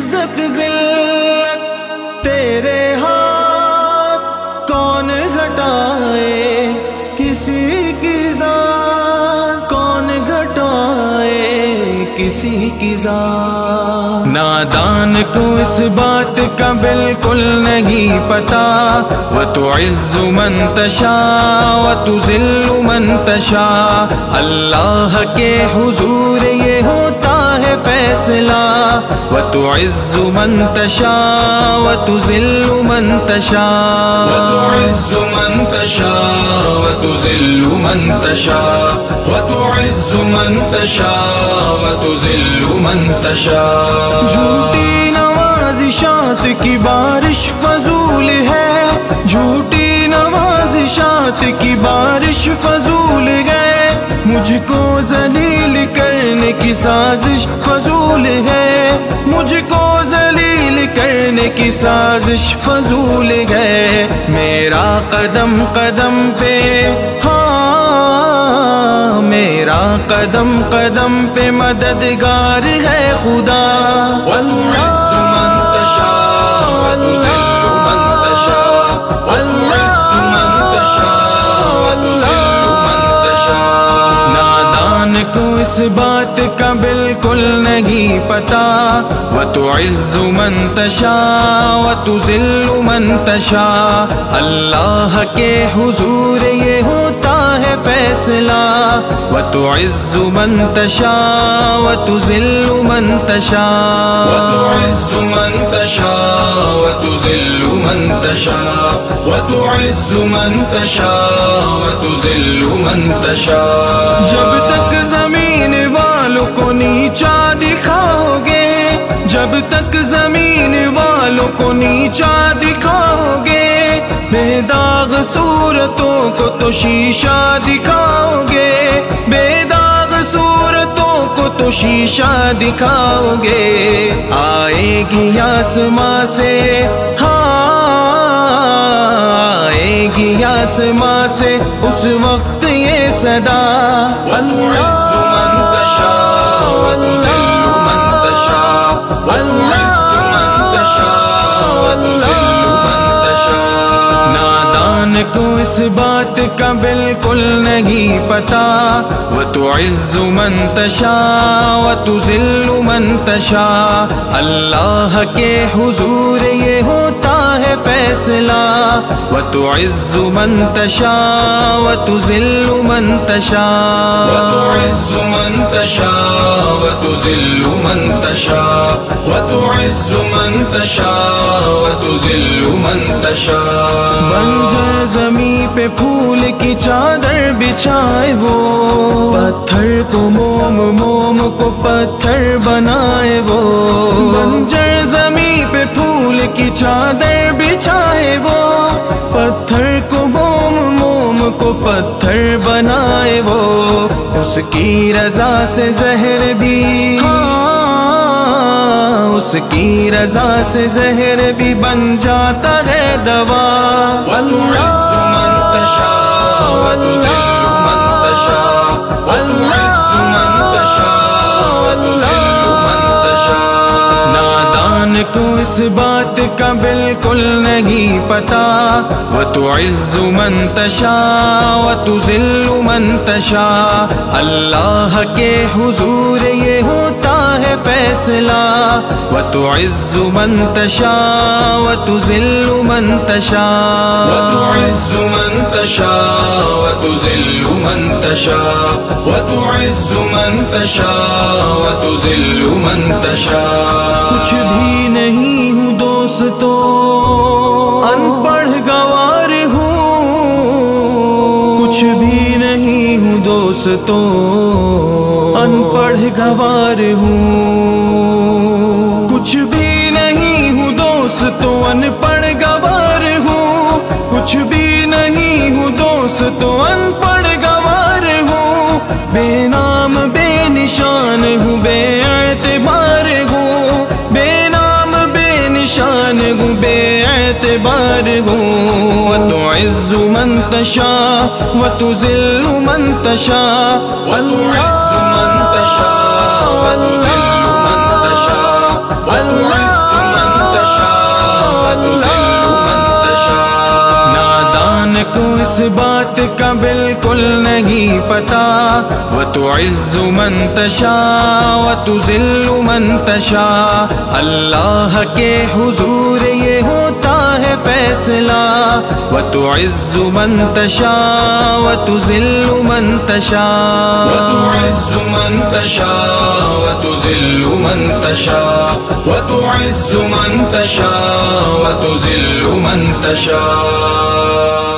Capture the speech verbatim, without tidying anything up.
عزت ذلت تیرے ہاتھ کون گھٹائے، کسی کی ذات کون گھٹائے کسی کی ذات۔ نادان کو اس بات کا بالکل نہیں پتا، وَتُعِزُّ مَن تَشَاءُ وَتُذِلُّ مَن تَشَاءُ، اللہ کے حضور یہ ہوتا ہے فیصلہ، وَتُعِزُّ مَن تَشَاءُ وَتُذِلُّ مَن تَشَاءُ، وَتُعِزُّ مَن تَشَاءُ وَتُذِلُّ مَن تَشَاءُ، وَتُعِزُّ مَن تَشَاءُ وَتُذِلُّ مَن تَشَاءُ۔ جھوٹی نوازشات کی بارش فضول ہے، جھوٹی نوازشات کی بارش فضول ہے، مجھ کو ذلیل کرنے کی سازش فضول ہے، مجھ کو ذلیل کرنے کی سازش فضول ہے، میرا قدم قدم پہ ہاں میرا قدم قدم پہ مددگار ہے خدا، وَتُعِزُّ مَن تَشَاءُ وَتُذِلُّ مَن تَشَاءُ، وَتُعِزُّ مَن تَشَاءُ وَتُذِلُّ مَن تَشَاءُ۔ نادان کو اس بات کا بالکل نہیں پتا، وَتُعِزُّ مَن تَشَاءُ وَتُذِلُّ مَن تَشَاءُ، اللہ کے حضور یہ ہوتا ہے فیصلہ، وَتُعِزُّ مَن تَشَاءُ وَتُذِلُّ مَن تَشَاءُ، وَتُعِزُّ مَن تَشَاءُ وَتُذِلُّ مَن تَشَاءُ، وَتُعِزُّ مَن تَشَاءُ وَتُذِلُّ مَن تَشَاءُ۔ جب تک زمین والوں کو نیچا دکھاؤ گے، جب تک زمین والوں کو نیچا دکھاؤ گے، بے داغ صورتوں کو تو شیشہ دکھاؤ گے، بے داغ صورتوں کو تو شیشہ دکھاؤ گے، آئے گی آسماں سے ہاں آئے گی آسماں سے اس وقت یہ صدا، وَتُعِزُّ مَن تَشَاءُ وَتُذِلُّ مَن تَشَاءُ، وَتُعِزُّ مَن تَشَاءُ وَتُذِلُّ مَن تَشَاءُ۔ نادان کو اس بات کا بالکل نہیں پتا، وَتُعِزُّ مَن تَشَاءُ وَتُذِلُّ مَن تَشَاءُ، اللہ کے حضور یہ ہوتا ہے فیصلہ، وَتُعِزُّ مَن تَشَاءُ وَتُذِلُّ مَن تَشَاءُ، وَتُعِزُّ مَن تَشَاءُ وَتُذِلُّ مَن تَشَاءُ، وَتُعِزُّ مَن تَشَاءُ وَتُذِلُّ مَن تَشَاءُ۔ بنجر زمیں پہ پھول کی چادر بچھائے وہ، پتھر کو موم موم کو پتھر بنائے وہ، بنجر زمیں پہ پھول کی چادر بچھائے وہ، پتھر کو موم موم کو پتھر بنائے وہ، اس کی رضا سے زہر بھی اس کی رضا سے زہر بھی بن جاتا ہے دوا، وَتُعِزُّ مَن تَشَاءُ وَتُذِلُّ مَن تَشَاءُ، وَتُعِزُّ مَن تَشَاءُ وَتُذِلُّ مَن تَشَاءُ۔ نادان کو اس بات کا بالکل نہیں پتا، وَتُعِزُّ مَن تَشَاءُ وَتُذِلُّ مَن تَشَاءُ، اللہ کے حضور یہ ہوتا ہے فیصلہ، وَتُعِزُّ مَن تَشَاءُ وَتُذِلُّ مَن تَشَاءُ، وَتُعِزُّ مَن تَشَاءُ وَتُذِلُّ مَن تَشَاءُ، وَتُعِزُّ مَن تَشَاءُ وَتُذِلُّ مَن تَشَاءُ۔ کچھ بھی نہیں ہوں دوستو، ان پڑھ گوار ہوں، کچھ بھی نہیں ہوں دوستو، ان پڑھ گوار ہوں، کچھ بھی نہیں ہوں دوستو، ان پڑھ گوار ہوں، کچھ بھی نہیں ہوں دوستو، ان پڑھ گوار ہوں، بے نام بے نشان ہوں، بے اعتبار ہوں، بے نام بے نشان ہوں، بے اعتبار ہوں، وَتُعِزُّ مَن تَشَاءُ وَتُذِلُّ مَن تَشَاءُ، وَتُعِزُّ مَن تَشَاءُ وَتُذِلُّ مَن تَشَاءُ، وتعز من تشاء وتذل من تشاء. نادان کو اس بات کا بالکل نہیں پتا. وتعز من تشاء وتذل من تشاء. اللہ کے حضور یہ ہوتا ہے فیصلہ. وتعز من تشاء وتذل من تشاء. وتعز من تشاء وتذل من تشاء. وتعز من تشاء وتذل من تشاء.